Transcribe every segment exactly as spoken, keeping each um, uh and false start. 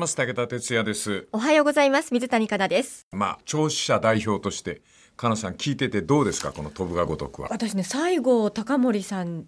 ます。武田哲也です。 おはようございます。水谷香奈です。 まあ聴取者代表として香奈さん聞いててどうですか、この飛ぶが如くは。 私ね、西郷隆盛さんって、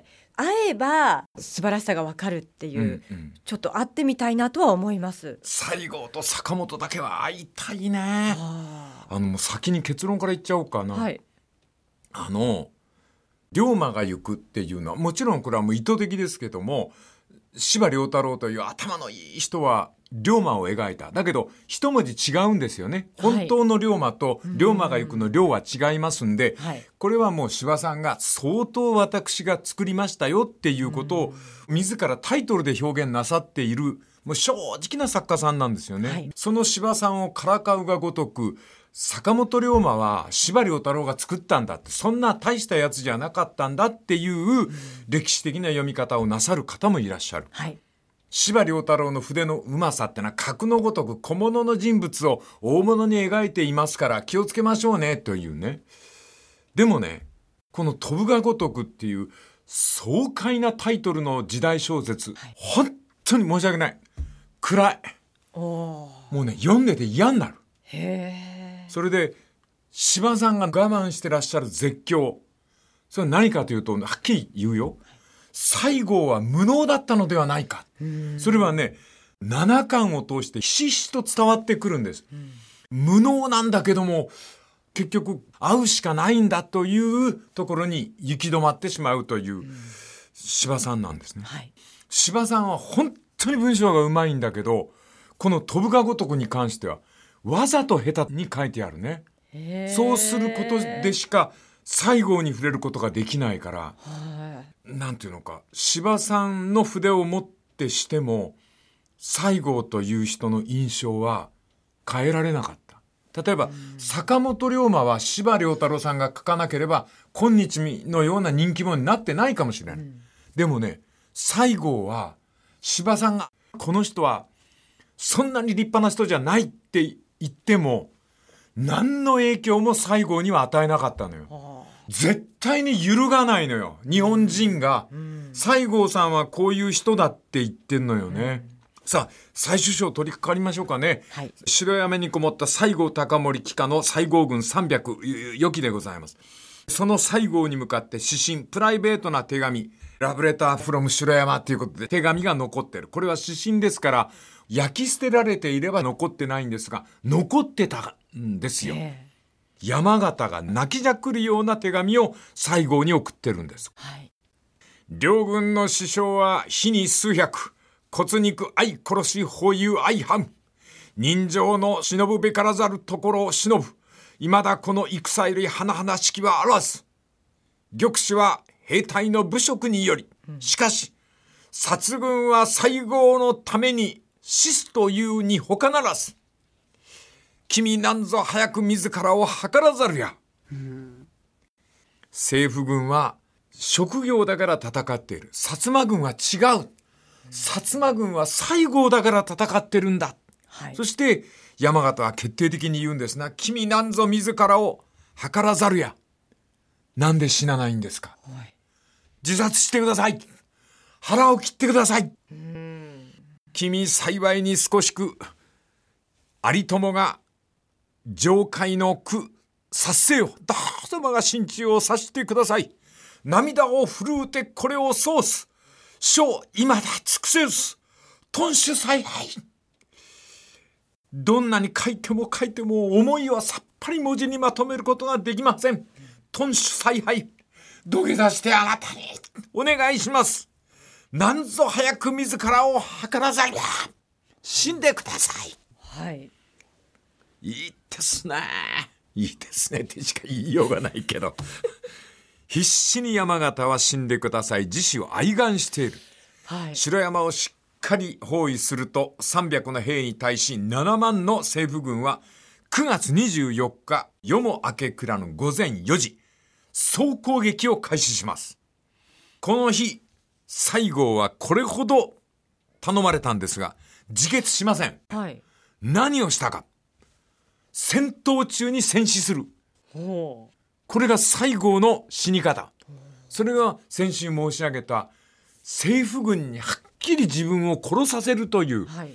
うん、会えば素晴らしさがわかるっていう、うんうん、ちょっと会ってみたいなとは思います。 西郷と坂本だけは会いたいね。ああのもう先に結論から言っちゃおうかな、はい、あの龍馬が行くっていうのはもちろんこれはもう意図的ですけども、司馬遼太郎という頭のいい人は龍馬を描いた。だけど一文字違うんですよね、はい、本当の龍馬と龍馬が行くの龍は違いますんで、はい、これはもう司馬さんが相当私が作りましたよっていうことを自らタイトルで表現なさっている、もう正直な作家さんなんですよね、はい、その司馬さんをからかうがごとく坂本龍馬は司馬遼太郎が作ったんだって、そんな大したやつじゃなかったんだっていう歴史的な読み方をなさる方もいらっしゃる、はい、司馬遼太郎の筆のうまさってのは格のごとく小物の人物を大物に描いていますから気をつけましょうねというね。でもね、この飛ぶが如くっていう爽快なタイトルの時代小説、はい、本当に申し訳ない、暗い、おもうね読んでて嫌になる。へー。それで司馬さんが我慢してらっしゃる絶叫、それは何かというとはっきり言うよ、西郷は無能だったのではないか。それはねななかんを通してひしひしと伝わってくるんです。無能なんだけども結局会うしかないんだというところに行き止まってしまうという司馬さんなんですね、はい、司馬さんは本当に文章がうまいんだけど、この飛ぶが如くに関してはわざと下手に書いてあるね。そうすることでしか西郷に触れることができないから、なんていうのか、司馬さんの筆を持ってしても西郷という人の印象は変えられなかった。例えば坂本龍馬は司馬遼太郎さんが書かなければ今日のような人気者になってないかもしれない、うん、でもね西郷は司馬さんがこの人はそんなに立派な人じゃないって言っても何の影響も西郷には与えなかったのよ。絶対に揺るがないのよ、日本人が、うん、西郷さんはこういう人だって言ってんのよね、うん、さあ最終章取り掛かりましょうかね、はい、城山にこもった西郷隆盛帰化の西郷軍さんびゃくよきでございます。その西郷に向かって私信プライベートな手紙、ラブレターフロム城山ということで手紙が残ってる。これは私信ですから焼き捨てられていれば残ってないんですが残ってたんですよ。山形が泣きじゃくるような手紙を西郷に送ってるんです、はい、両軍の死傷は日に数百、骨肉愛殺し包囲相反、人情の忍ぶべからざるところを忍ぶ、未だこの戦より甚だしきはあらず、玉旨は兵隊の武職により、しかし殺軍は西郷のために死すというに他ならず、君なんぞ早く自らを図らざるや、うん、政府軍は職業だから戦っている、薩摩軍は違う、薩摩軍は西郷だから戦ってるんだ、はい、そして山形は決定的に言うんですな、君なんぞ自らを図らざるや、なんで死なないんですか、はい、自殺してください、腹を切ってください、うん、君幸いに少しく有友が上海の句察せよ、どうぞ我が心中を察してください、涙を震うてこれをソース、書今だ尽くせず頓首采配、どんなに書いても書いても思いはさっぱり文字にまとめることができません。頓首采配、土下座してあなたにお願いします。なんぞ早く自らを図らざるや、死んでください。はい、いいですね、いいですねってしか言いようがないけど必死に山形は死んでください自死を哀願している、はい、城山をしっかり包囲するとさんびゃくの兵に対しななまんの政府軍はくがつにじゅうよっか夜も明けくらぬごぜんよじ総攻撃を開始します。この日西郷はこれほど頼まれたんですが自決しません、はい、何をしたか、戦闘中に戦死する。これが西郷の死に方。それが先週申し上げた政府軍にはっきり自分を殺させるという、はい、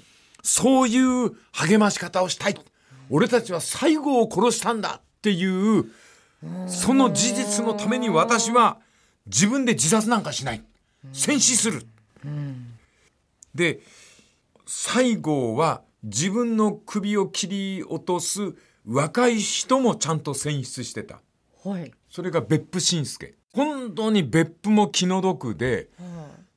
そういう励まし方をしたい。俺たちは西郷を殺したんだっていうその事実のために私は自分で自殺なんかしない。戦死する。で、西郷は自分の首を切り落とす若い人もちゃんと選出してた。はい、それが別府伸介。本当に別府も気の毒で、はい、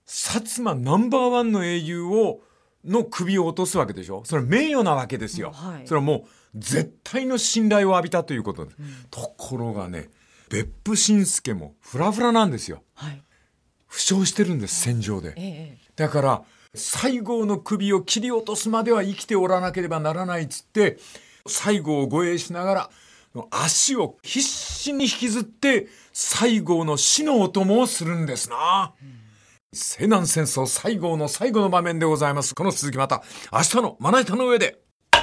薩摩ナンバーワンの英雄をの首を落とすわけでしょ。それは名誉なわけですよ。はい、それはもう絶対の信頼を浴びたということです。うん、ところがね、別府伸介もフラフラなんですよ。はい、負傷してるんです、戦場で。ええ、だから西郷の首を切り落とすまでは生きておらなければならないっつって西郷を護衛しながら足を必死に引きずって西郷の死のお供をするんですな。うん、西南戦争西郷の最後の場面でございます。この続きまた明日のまな板の上で。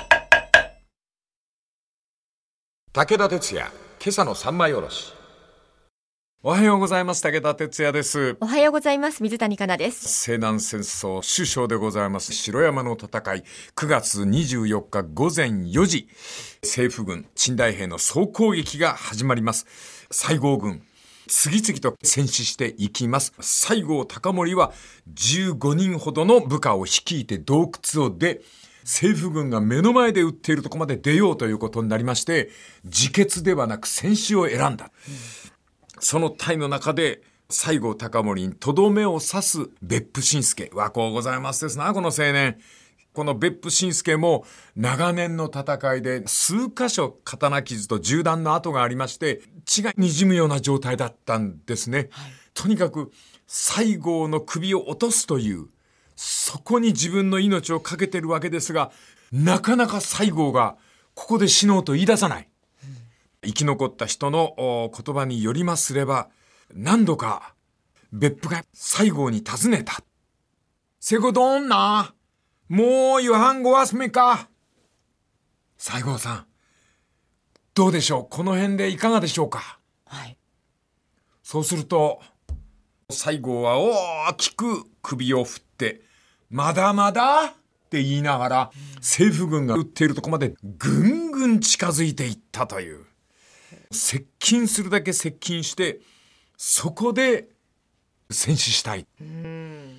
武田鉄矢、今朝の三枚おろし。おはようございます。武田鉄矢です。 おはようございます。水谷香奈です。 西南戦争終章でございます。城山の戦い、くがつにじゅうよっかごぜんよじ、政府軍陳大兵の総攻撃が始まります。西郷軍次々と戦死していきます。西郷隆盛はじゅうごにんほどの部下を率いて洞窟を出、政府軍が目の前で撃っているところまで出ようということになりまして、自決ではなく戦死を選んだ。うん、その隊の中で西郷隆盛にとどめを刺す別府伸介。和光ございますですな、この青年。この別府伸介も長年の戦いで数箇所刀傷と銃弾の跡がありまして、血が滲むような状態だったんですね。はい、とにかく西郷の首を落とすという、そこに自分の命をかけてるわけですが、なかなか西郷がここで死のうと言い出さない。生き残った人の言葉によりますれば、何度か別府が西郷に尋ねた。せごどんな、もう夕飯ごわすめか。西郷さん、どうでしょう、この辺でいかがでしょうか。はい、そうすると西郷は大きく首を振って、まだまだって言いながら、うん、政府軍が撃っているところまでぐんぐん近づいていったという。接近するだけ接近して、そこで戦死したい。うん、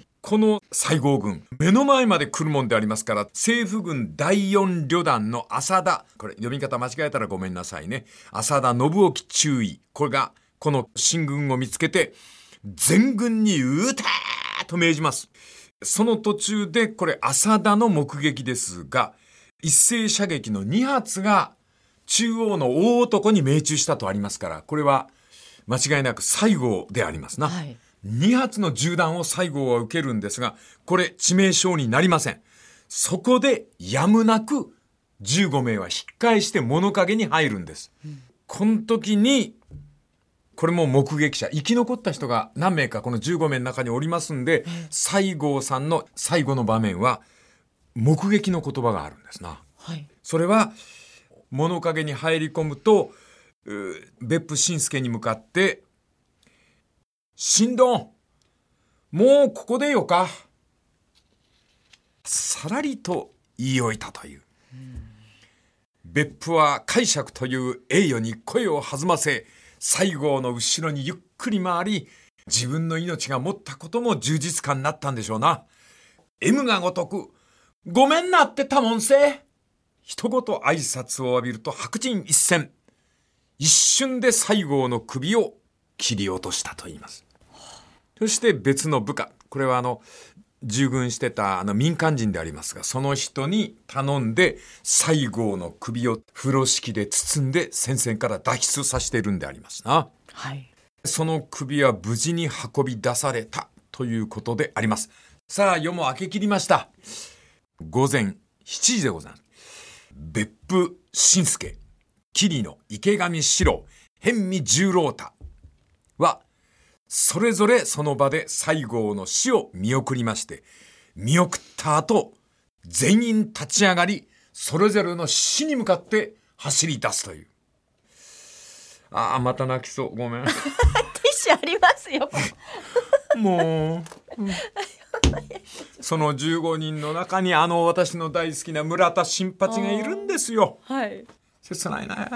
この西郷軍、目の前まで来るもんでありますから、政府軍だいよん旅団の浅田、これ読み方間違えたらごめんなさいね。浅田信興中尉、これがこの進軍を見つけて全軍に撃てと命じます。その途中でこれ浅田の目撃ですが、一斉射撃のにはつが中央の大男に命中したとありますから、これは間違いなく西郷でありますな。はい、にはつの銃弾を西郷は受けるんですが、これ致命傷になりません。そこでやむなくじゅうごめいは引っ返して物陰に入るんです。うん、この時にこれも目撃者、生き残った人が何名かこのじゅうごめいの中におりますんで、西郷さんの最後の場面は目撃の言葉があるんですな。はい、それは物陰に入り込むと、別府伸介に向かって、新藤、もうここでよか。さらりと言い置いたという。うん、別府は解釈という栄誉に声を弾ませ、西郷の後ろにゆっくり回り、自分の命が持ったことも充実感になったんでしょうな。M がごとく、ごめんなってたもんせ。一言挨拶を浴びると白人一閃。一瞬で西郷の首を切り落としたと言います。そして別の部下、これはあの従軍してたあの民間人でありますが、その人に頼んで西郷の首を風呂敷で包んで戦線から脱出させているんでありますな。はい。その首は無事に運び出されたということであります。さあ、夜も明け切りました。午前しちじでございます。別府伸介、桐野池上四郎、辺見十郎太はそれぞれその場で西郷の死を見送りまして、見送った後全員立ち上がり、それぞれの死に向かって走り出すという。ああ、また泣きそう、ごめん。 ティッシュありますよ。 もう、うん、 そのじゅうごにんの中にあの私の大好きな村田新八がいるんですよ。 はい。 切ないね。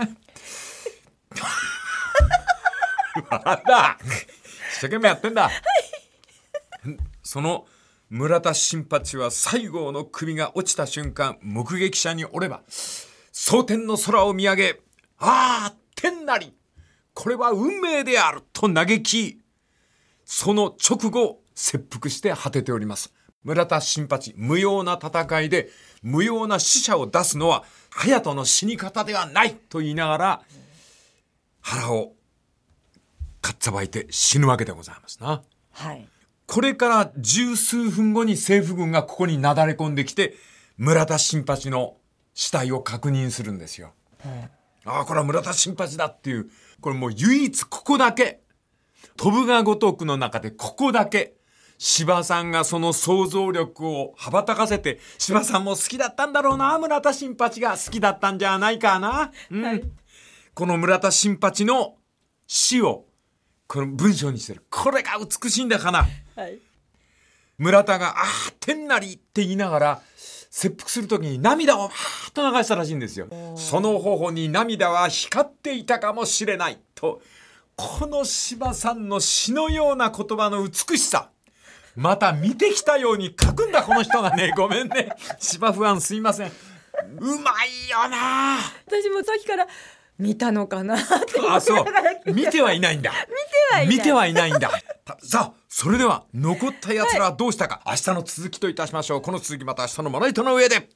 笑った一生懸命やってんだ、はい、その村田新八は西郷の首が落ちた瞬間、目撃者におれば蒼天の空を見上げ、ああ天なりこれは運命であると嘆き、その直後切腹して果てております。村田新八、無用な戦いで無用な死者を出すのは隼人の死に方ではないと言いながら腹をかっさばいて死ぬわけでございますな。 はい。これから十数分後に政府軍がここになだれ込んできて村田新八の死体を確認するんですよ。はい、ああこれは村田新八だっていう、これもう唯一ここだけ、飛ぶが如くの中でここだけ柴さんがその想像力を羽ばたかせて、柴さんも好きだったんだろうな、村田新八が好きだったんじゃないかな、うんはい、この村田新八の死をこの文章にしてる。これが美しいんだかな、はい、村田がああ天なりって言いながら切腹するときに涙をはーっと流したらしいんですよ。その頬に涙は光っていたかもしれないと、この柴さんの詩のような言葉の美しさ、また見てきたように書くんだこの人がね。ごめんね柴ファンすいません。うまいよな。 私もさっきから見たのかなってあ、そう見てはいないんだ。 見てはいない見てはいないんだ。さあそれでは残ったやつらはどうしたか、はい、明日の続きといたしましょう。この続きまた明日のまな板の上で。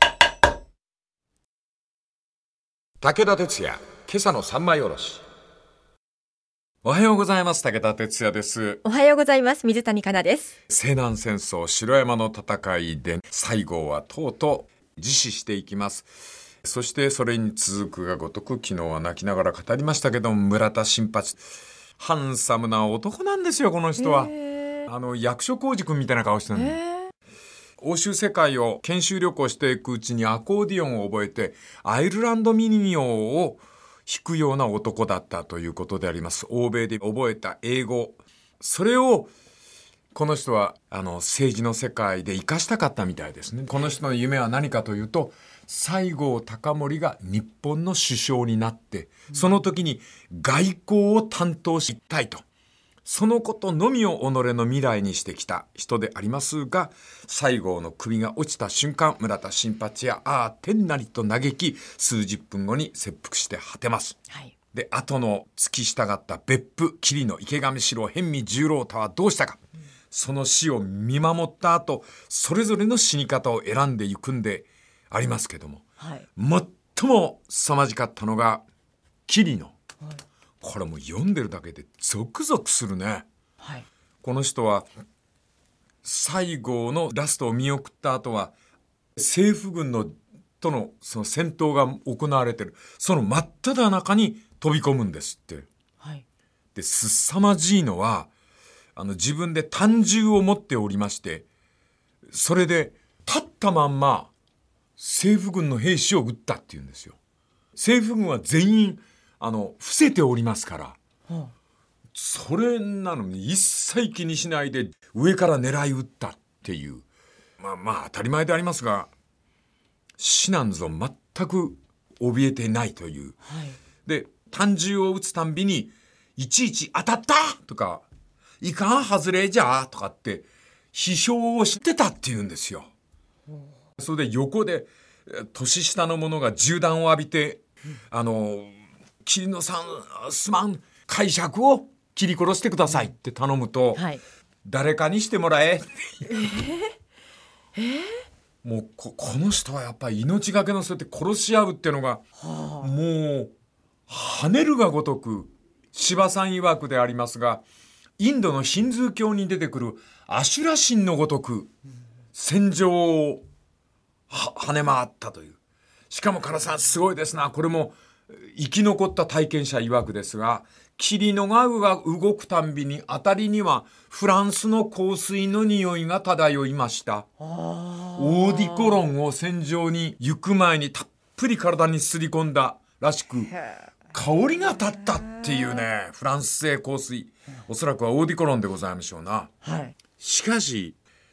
武田鉄矢、今朝の三枚おろし。おはようございます。武田鉄矢です。 おはようございます。水谷香奈です。 西南戦争城山の戦いで西郷はとうとう自死していきます。そしてそれに続くがごとく、昨日は泣きながら語りましたけども、村田新八、ハンサムな男なんですよこの人は。あの役所広司君みたいな顔してるの。欧州世界を研修旅行していくうちにアコーディオンを覚えてアイルランド民謡を弾くような男だったということであります。欧米で覚えた英語、それをこの人はあの政治の世界で生かしたかったみたいですね。この人の夢は何かというと、西郷隆盛が日本の首相になってその時に外交を担当したいと、そのことのみを己の未来にしてきた人でありますが、西郷の首が落ちた瞬間、村田新八やああ天なりと嘆き、数十分後に切腹して果てます、はい、で後の付き従った別府、桐野、池上四郎、辺見十郎太はどうしたか、うん、その死を見守った後、それぞれの死に方を選んでいくんでありますけども、はい、最も凄まじかったのが桐野、はい、これもう読んでるだけでゾクゾクするね、はい、この人は西郷のラストを見送った後は政府軍のとのその戦闘が行われてるその真っ只中に飛び込むんですって、はい、で凄まじいのはあの自分で短銃を持っておりまして、それで立ったまんま政府軍の兵士を撃ったっていうんですよ。政府軍は全員あの伏せておりますから、はあ、それなのに一切気にしないで上から狙い撃ったっていう、まあまあ当たり前でありますが、死なんぞ全く怯えてないという、はい、で短銃を撃つたんびにいちいち当たったとかいかん外れじゃとかって批評をしてたっていうんですよ。それで横で年下の者が銃弾を浴びて、うん、あの桐野さんすまん、解釈を切り殺してくださいって頼むと、はい、誰かにしてもらええーえー、もう こ, この人はやっぱり命がけのそうやって殺し合うっていうのが、はあ、もう跳ねるがごとく、柴さん曰くでありますが、インドのヒンズー教に出てくるアシュラ神のごとく戦場をは跳ね回ったという。しかも唐さんすごいですな、これも生き残った体験者曰くですが、霧の川が動くたんびにあたりにはフランスの香水の匂いが漂いました。オーディコロンを戦場に行く前にたっぷり体にすり込んだらしく、香りが立ったっていうね、フランス製香水、おそらくはオーディコロンでございましょうな、はい、しかし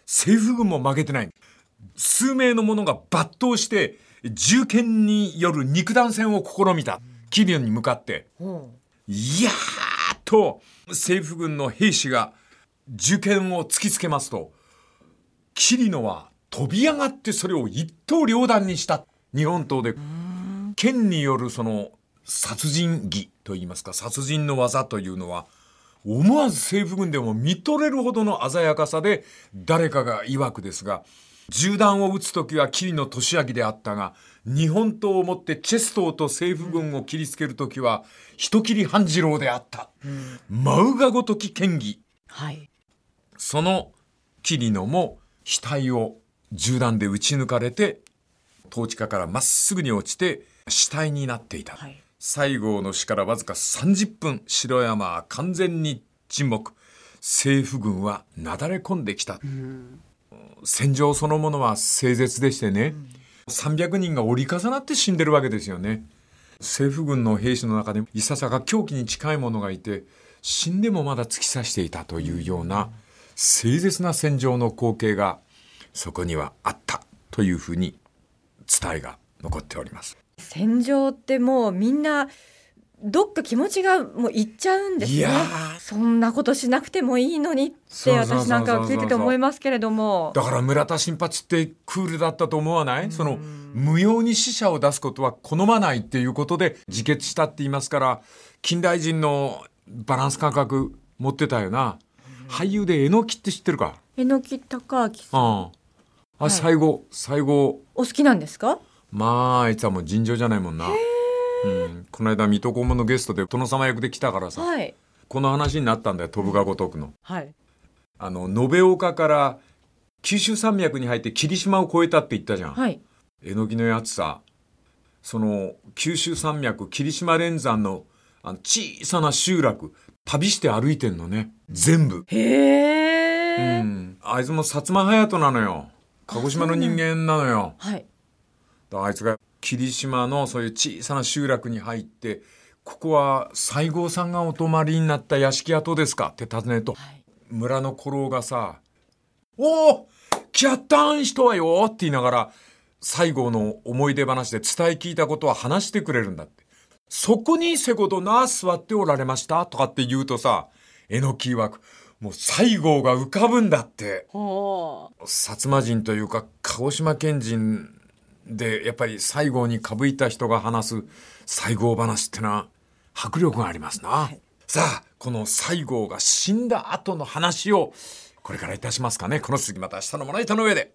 政府軍も負けてない。数名の者が抜刀して銃剣による肉弾戦を試みた。桐野に向かって、うん、いやーっと政府軍の兵士が銃剣を突きつけますと、桐野は飛び上がってそれを一刀両断にした。日本刀で剣によるその殺人技といいますか、殺人の技というのは思わず政府軍でも見とれるほどの鮮やかさで、誰かが曰くですが、銃弾を撃つときは桐野俊明であったが、日本刀を持ってチェストーと政府軍を切りつけるときは人斬半次郎であった、うん、舞うがごとき剣技、はい、その桐野も額を銃弾で撃ち抜かれて、統治下からまっすぐに落ちて死体になっていた、はい、西郷の死からわずかさんじゅっぷん、城山は完全に沈黙。政府軍はなだれ込んできた、うん、戦場そのものは凄絶でしてね、うん、さんびゃくにんが折り重なって死んでるわけですよね。政府軍の兵士の中でいささか狂気に近い者がいて、死んでもまだ突き刺していたというような凄絶な戦場の光景がそこにはあったというふうに伝えが残っております。 戦場ってもうみんなどっか気持ちがもういっちゃうんですね。いやそんなことしなくてもいいのにって私なんかは聞いてて思いますけれども、 だから村田新八ってクールだったと思わない？その無用に死者を出すことは好まないっていうことで自決したって言いますから、近代人のバランス感覚持ってたよな。俳優で榎木って知ってるか？ 榎木孝明さん、うん、あ、 はい、最後最後お好きなんですか？ まああいつはもう尋常じゃないもんな。うん、この間水戸黄門のゲストで殿様役で来たからさ、はい、この話になったんだよ、飛ぶが如くの、はい、あの延岡から九州山脈に入って霧島を越えたって言ったじゃん、はい、榎木のやつさ、その九州山脈霧島連山 の, あの小さな集落旅して歩いてんのね、全部。 へー、 うん、あいつも薩摩隼人なのよ、鹿児島の人間なのよ、はい、だあいつが霧島のそういう小さな集落に入って、ここは西郷さんがお泊まりになった屋敷跡ですかって尋ねると、はい、村の古老がさ、おお来やったん人はよって言いながら西郷の思い出話で伝え聞いたことは話してくれるんだって。そこにせごどな座っておられましたとかって言うとさ、榎木曰くもう西郷が浮かぶんだって。薩摩人というか鹿児島県人でやっぱり西郷にかぶいた人が話す西郷話ってのは迫力がありますな、はい、さあこの西郷が死んだ後の話をこれからいたしますかね。この続きまた明日のまな板の上で。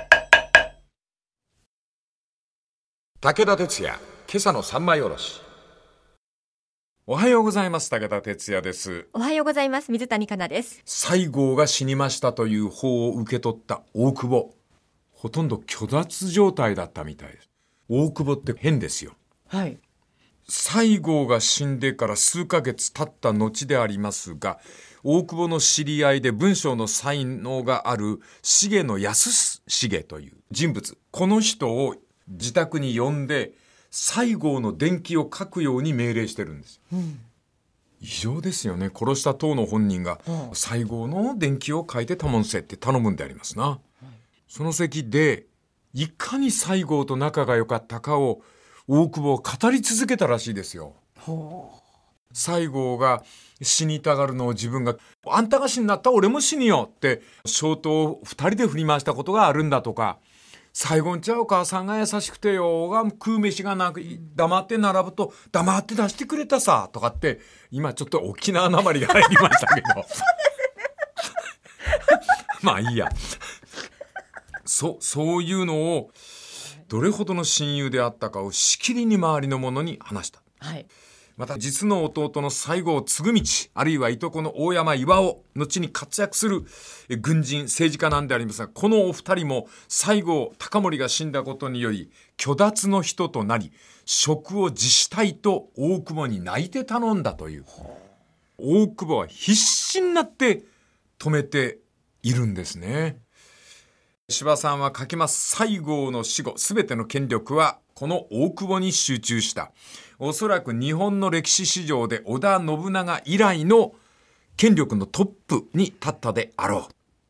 武田鉄矢今朝の三枚おろし。おはようございます。武田鉄矢です。 おはようございます。水谷香奈です。 西郷が死にましたという報を受け取った大久保、ほとんど虚脱状態だったみたいです。大久保って変ですよ。はい。西郷が死んでから数ヶ月経った後でありますが、大久保の知り合いで文章の才能がある重野安重という人物、この人を自宅に呼んで西郷の伝記を書くように命令してるんですよ、うん、異常ですよね。殺した当の本人が西郷の伝記を書いて頼むせって頼むんでありますな、はい、その席でいかに西郷と仲が良かったかを大久保は語り続けたらしいですよ。西郷が死にたがるのを自分が、あんたが死になったら俺も死によって小刀を二人で振り回したことがあるんだとか、最後にちゃお母さんが優しくてよが食う飯がなく黙って並ぶと黙って出してくれたさとかって、今ちょっと沖縄なまりが入りましたけどまあいいやそ, そういうのをどれほどの親友であったかをしきりに周りの者に話した、はい、また実の弟の西郷嗣道、あるいはいとこの大山巌、後に活躍する軍人政治家なんでありますが、このお二人も西郷隆盛が死んだことにより虚脱の人となり、職を辞したいと大久保に泣いて頼んだという。大久保は必死になって止めているんですね。司馬さんは書きます。西郷の死後、すべての権力はこの大久保に集中した。おそらく日本の歴史史上で織田信長以来の権力のトップに立ったであろう。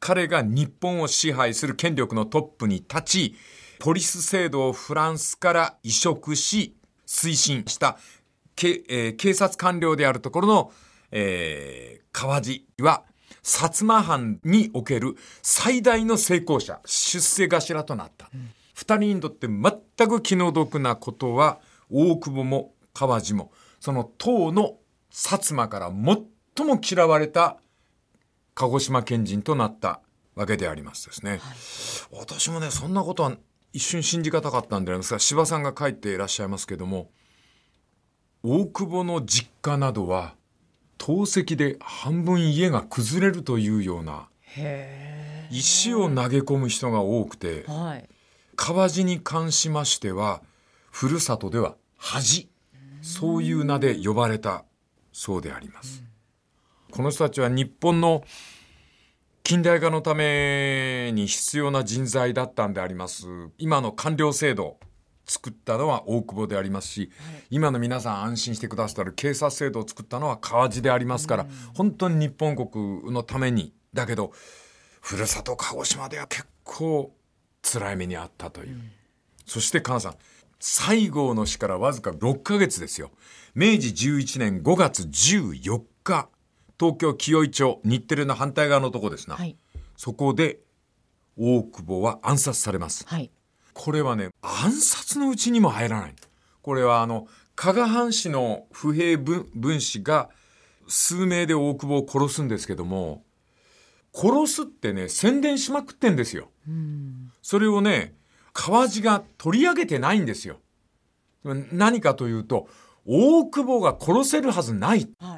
彼が日本を支配する権力のトップに立ち、ポリス制度をフランスから移植し推進したけ、えー、警察官僚であるところの、えー、川路は薩摩藩における最大の成功者、出世頭となった、うん、二人にとって全く気の毒なことは、大久保も川路もその唐の薩摩から最も嫌われた鹿児島県人となったわけでありますですね、はい、私もねそんなことは一瞬信じがたかったんでありますが、柴さんが書いていらっしゃいますけども、大久保の実家などは投石で半分家が崩れるというような石を投げ込む人が多くて、はい、川路に関しましてはふるさとでは恥、そういう名で呼ばれたそうであります、うん、この人たちは日本の近代化のために必要な人材だったんであります。今の官僚制度作ったのは大久保でありますし、はい、今の皆さん安心してくださる警察制度を作ったのは川路でありますから、うん、本当に日本国のために。だけどふるさと鹿児島では結構辛い目にあったという、うん、そして菅さん、西郷の死からわずかろっかげつですよ。めいじじゅういちねんごがつじゅうよっか、東京紀尾井町、日テレの反対側のとこですな、はい、そこで大久保は暗殺されます、はい、これはね暗殺のうちにも入らない。これはあの加賀藩士の不平分分子が数名で大久保を殺すんですけども、殺すってね宣伝しまくってんですよ。うんそれをね川路が取り上げてないんですよ。何かというと大久保が殺せるはずない、はい、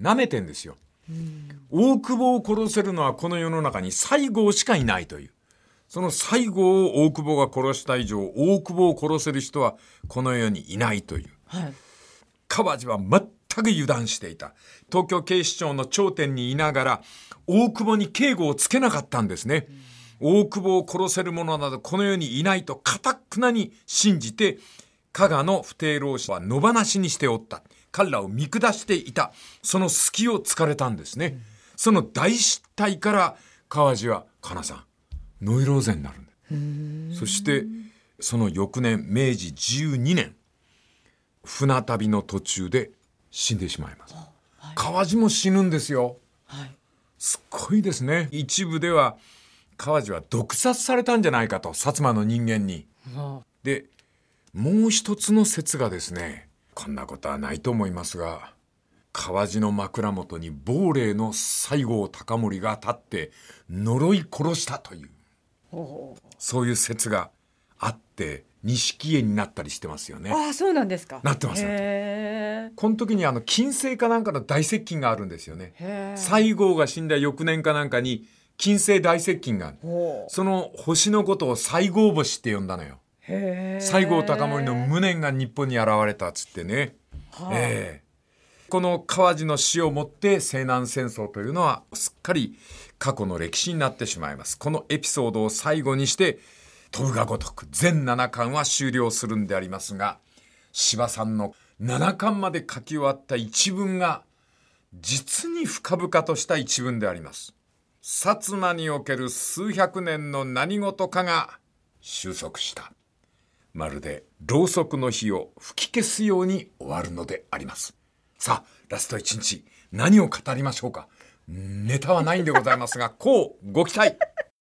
舐めてんですよ。大久保を殺せるのはこの世の中に西郷しかいないという、その西郷を大久保が殺した以上、大久保を殺せる人はこの世にいないという、はい、川路は全く油断していた。東京警視庁の頂点にいながら大久保に警護をつけなかったんですね。大久保を殺せる者などこの世にいないと固くなに信じて、加賀の不逞浪士は野放しにしておった。彼らを見下していた。その隙を突かれたんですね、うん、その大失態から川路はかなさんノイローゼになるんだ。そしてその翌年めいじじゅうにねん船旅の途中で死んでしまいます、はい、川路も死ぬんですよ、はい、すっごいですね。一部では川路は毒殺されたんじゃないかと、薩摩の人間に、はあ、でもう一つの説がですね、こんなことはないと思いますが、川路の枕元に亡霊の西郷隆盛が立って呪い殺したという、そういう説があって錦絵になったりしてますよね。 ああ、そうなんですか。 なってます。へー。この時にあの金星かなんかの大接近があるんですよね。へー。西郷が死んだ翌年かなんかに金星大接近がある。その星のことを西郷星って呼んだのよ。西郷隆盛の無念が日本に現れたっつってね、はあ、えー、この川路の死をもって西南戦争というのはすっかり過去の歴史になってしまいます。このエピソードを最後にして飛ぶが如く全ななかんは終了するんでありますが、司馬さんのななかんまで書き終わった一文が実に深々とした一文であります。薩摩における数百年の何事かが収束した。まるでろうそくの火を吹き消すように終わるのであります。さあラストいちにち何を語りましょうか。ネタはないんでございますがこうご期待。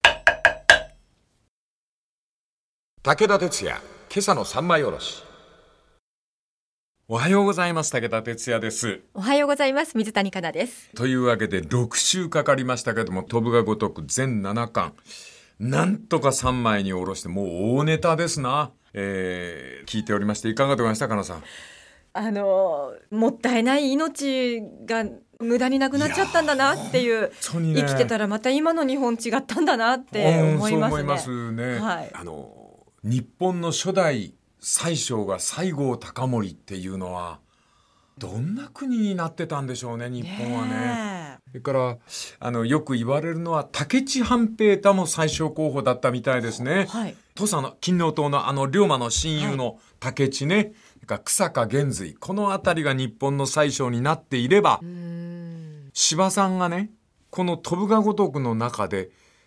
武田鉄矢今朝の三枚おろし。おはようございます。武田鉄矢です。 おはようございます。水谷香奈です。 というわけでろくしゅうかかりましたけども、飛ぶが如く全ななかんなんとかさんまいにおろして、もう大ネタですな。えー、聞いておりましていかがでございましたかなさん。 あのもったいない命が無駄になくなっちゃったんだなっていう、ね、生きてたらまた今の日本違ったんだなって思いますね。そう思いますね、はい、 あの日本の初代宰相が西郷隆盛っていうのはどんな国になってたんでしょうね、日本はね。ねそれからあのよく言われるのは武市半平太も宰相候補だったみたいですね、はい、土佐の勤王党のあの龍馬の親友の武市ね、はい、草加玄瑞、このあたりが日本の宰相になっていれば、司馬さんがねこの飛ぶが如くの中で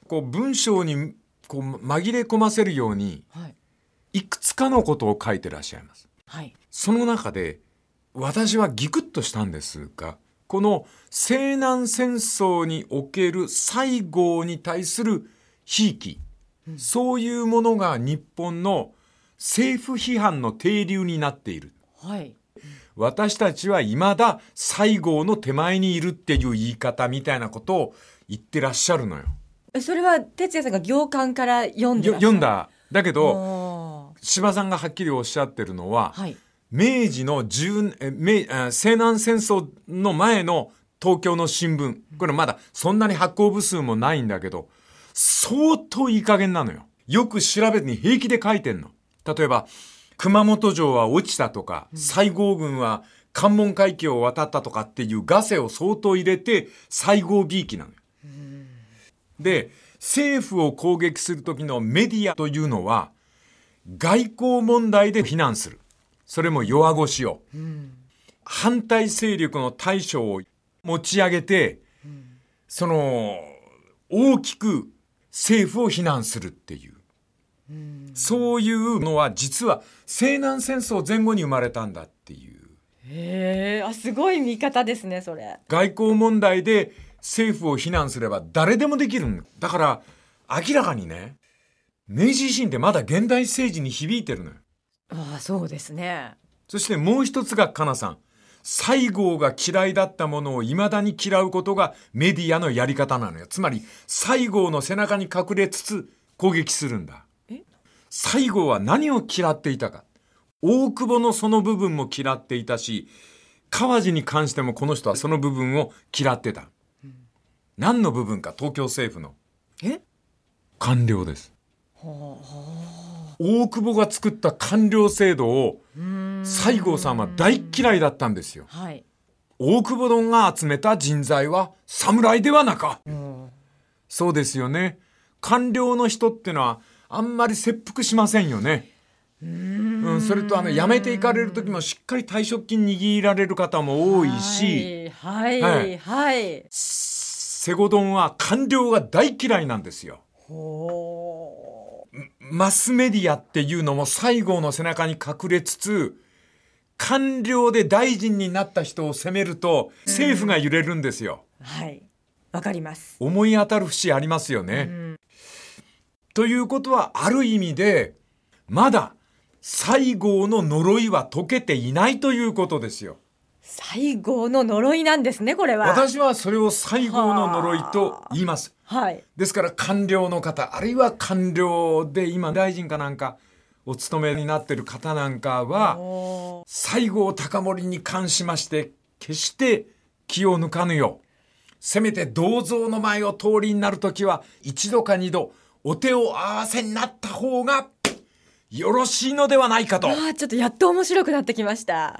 こう文章にこう紛れ込ませるように、はい、いくつかのことを書いてらっしゃいます、はい、その中で私はギクッとしたんですが、この西南戦争における西郷に対するひいき、うん、そういうものが日本の政府批判の底流になっている、はい、私たちは未だ西郷の手前にいるっていう言い方みたいなことを言ってらっしゃるのよ。 それは哲也さんが行間から読んでらっしゃる？ 読んだ。だけど司馬さんがはっきりおっしゃってるのは、はい、明治の10え明西南戦争の前の東京の新聞、これまだそんなに発行部数もないんだけど相当いい加減なのよ。よく調べずに平気で書いてんの。例えば熊本城は落ちたとか、西郷軍は関門海峡を渡ったとかっていう画勢を相当入れて西郷びいきなのよ。で、政府を攻撃する時のメディアというのは外交問題で非難する。それも弱腰を、うん、反対勢力の対処を持ち上げて、うん、その大きく政府を非難するっていう、うん、そういうのは実は西南戦争前後に生まれたんだっていう。 へー、あ、すごい見方ですねそれ。 外交問題で政府を非難すれば誰でもできるんだ。だから明らかにね、明治維新ってまだ現代政治に響いてるのよ。 ああ、そうですね。 そしてもう一つがかなさん、西郷が嫌いだったものを未だに嫌うことがメディアのやり方なのよ。つまり西郷の背中に隠れつつ攻撃するんだ。え？西郷は何を嫌っていたか。大久保のその部分も嫌っていたし、川路に関してもこの人はその部分を嫌ってた。うん、何の部分か。東京政府のえ官僚です。はあ、大久保が作った官僚制度を西郷さんは大嫌いだったんですよ、はい、大久保丼が集めた人材は侍ではなか、うん、そうですよね。官僚の人ってのはあんまり切腹しませんよね。うーん、うん、それとあの辞めていかれる時もしっかり退職金握られる方も多いし、 はいはいはい、 瀬古丼は官僚が大嫌いなんですよ。ほー、マスメディアっていうのも西郷の背中に隠れつつ、官僚で大臣になった人を責めると政府が揺れるんですよ、 うん、はい、わかります。 思い当たる節ありますよね、うん、ということはある意味でまだ西郷の呪いは解けていないということですよ。 西郷の呪いなんですね、これは。 私はそれを西郷の呪いと言います。はい。ですから官僚の方、あるいは官僚で今大臣かなんかお務めになっている方なんかは、西郷隆盛に関しまして決して気を抜かぬよう、せめて銅像の前を通りになるときは一度か二度お手を合わせになった方がよろしいのではないかと。 ああ、ちょっとやっと面白くなってきました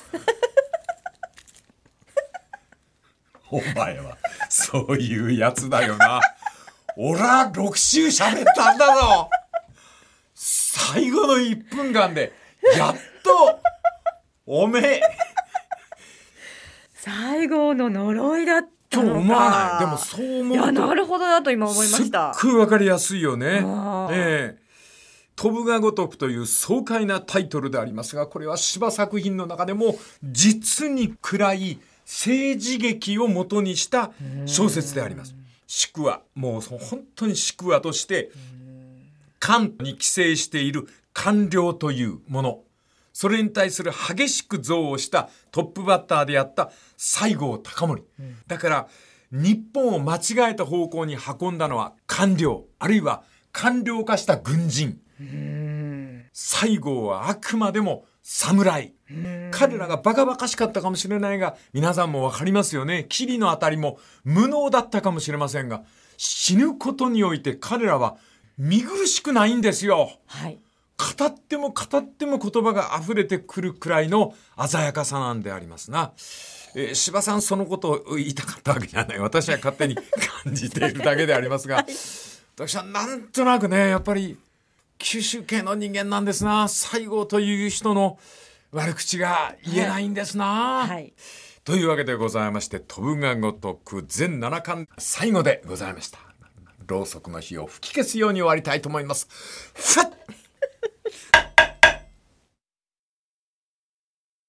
お前はそういうやつだよな。俺はろく週喋ったんだぞ。最後のいっぷんかんでやっとおめえ西郷の呪いだったのかと思わない。でもそう思うと、いや、なるほどなと今思いました。 すっごいわかりやすいよね。ええ、飛ぶが如くという爽快なタイトルでありますが、これは司馬作品の中でも実に暗い政治劇を元にした小説であります。宿話、もう本当に宿話として官に寄生している官僚というもの、それに対する激しく憎悪したトップバッターであった西郷隆盛、うん、だから日本を間違えた方向に運んだのは官僚、あるいは官僚化した軍人。うーん、西郷はあくまでも侍。彼らがバカバカしかったかもしれないが、皆さんもわかりますよね。桐のあたりも無能だったかもしれませんが、死ぬことにおいて彼らは見苦しくないんですよ。はい、語っても語っても言葉が溢れてくるくらいの鮮やかさなんでありますな。えー、司馬さんそのことを言いたかったわけじゃない。私は勝手に感じているだけでありますが、はい、私はなんとなくね、やっぱり九州系の人間なんですな。西郷という人の悪口が言えないんですな、はいはい、というわけでございまして、飛ぶが如く全ななかん最後でございました。 ろうそくの火を吹き消すように終わりたいと思います。ふっ